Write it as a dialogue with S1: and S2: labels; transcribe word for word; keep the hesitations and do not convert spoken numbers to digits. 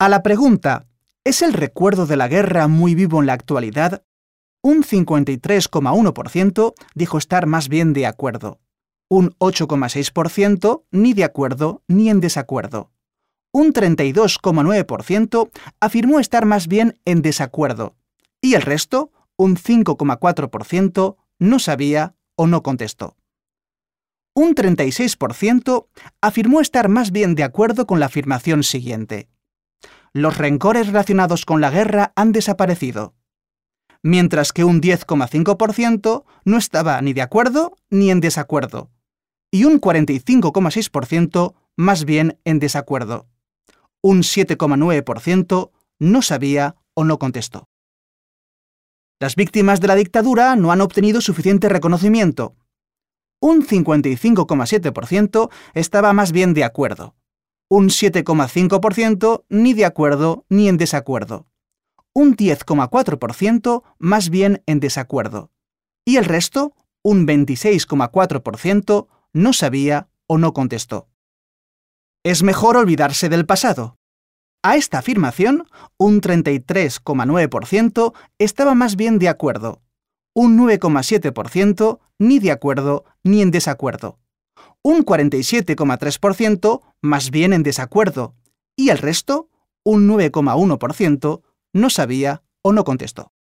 S1: A la pregunta ¿es el recuerdo de la guerra muy vivo en la actualidad?, un cincuenta y tres coma uno por ciento dijo estar más bien de acuerdo, un ocho coma seis por ciento ni de acuerdo ni en desacuerdo, un treinta y dos coma nueve por ciento afirmó estar más bien en desacuerdo, y el resto, un cinco coma cuatro por ciento, no sabía o no contestó. Un treinta y seis por ciento afirmó estar más bien de acuerdo con la afirmación siguiente: los rencores relacionados con la guerra han desaparecido, mientras que un diez coma cinco por ciento no estaba ni de acuerdo ni en desacuerdo, y un cuarenta y cinco coma seis por ciento más bien en desacuerdo. Un siete coma nueve por ciento no sabía o no contestó. Las víctimas de la dictadura no han obtenido suficiente reconocimiento. Un cincuenta y cinco coma siete por ciento estaba más bien de acuerdo, un siete coma cinco por ciento ni de acuerdo ni en desacuerdo, un diez coma cuatro por ciento más bien en desacuerdo, y el resto, un veintiséis coma cuatro por ciento, no sabía o no contestó. ¿Es mejor olvidarse del pasado? A esta afirmación, un treinta y tres coma nueve por ciento estaba más bien de acuerdo, un nueve coma siete por ciento ni de acuerdo ni en desacuerdo, un cuarenta y siete coma tres por ciento más bien en desacuerdo, y el resto, un nueve coma uno por ciento, no sabía o no contestó.